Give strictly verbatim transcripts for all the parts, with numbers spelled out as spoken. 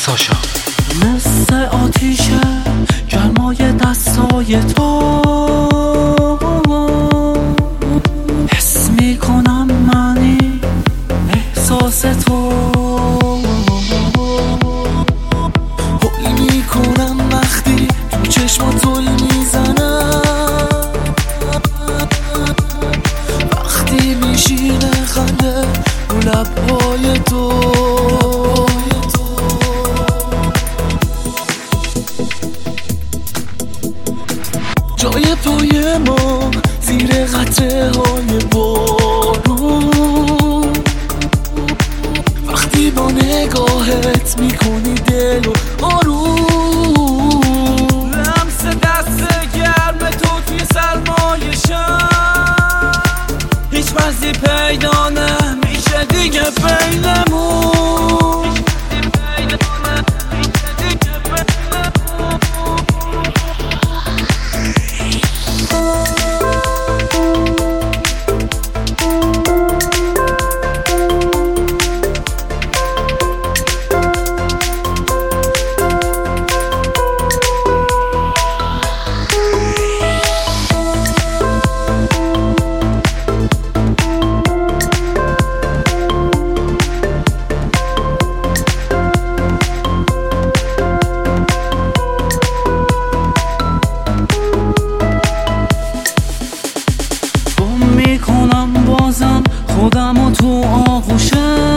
ساشا. مثل آتیشه گرمای دستای تو، حس میکنم منی احساس تو، حال میکنم وقتی تو چشمات زل میزنم، وقتی میشینه خنده رو لبهای تو. جای پای ما زیر قطره های بارون، وقتی با نگاهت میکنی دل و آروم، لمس دست گرم تو توی سرمای شب، هیچ وزی پیدا نمیشه دیگه بینمون. میکنم بازم خودمو تو آغوشت،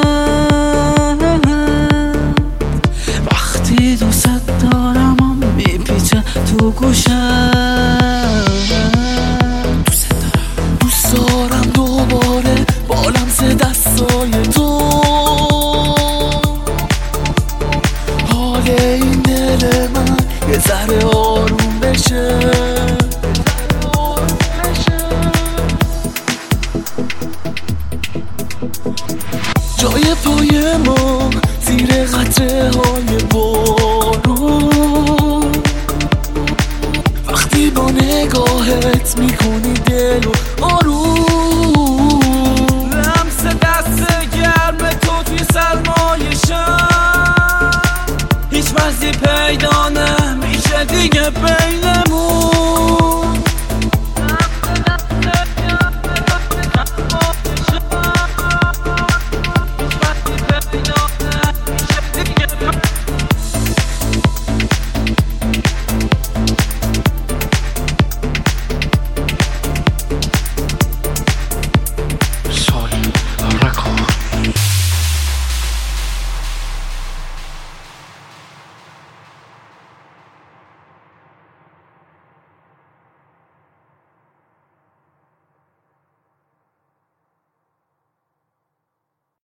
وقتی دوست دارم هم میپیچه تو گوشت، دوست دارم دوست دارم دوباره با لمس دستای تو، حال این دل من یه ذره آروم بشه. جای پای ما زیر قطره های بارون، وقتی با نگاهت میکنی دل و آروم، لمس دست گرم تو توی سرمای شب، هیچ وزی پیدا نمیشه دیگه بین